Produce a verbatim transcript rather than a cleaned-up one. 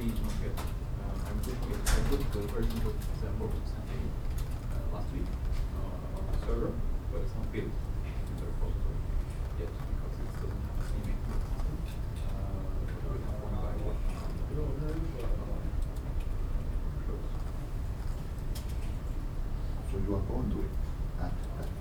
maybe it's not yet. Uh, I'm pushing it. I put the version of December something uh, last week uh, on the server, but it's not built in the repository yet because it doesn't have the same maintenance system. Uh, so we have one guy working on it. Uh, close. So you are going to it.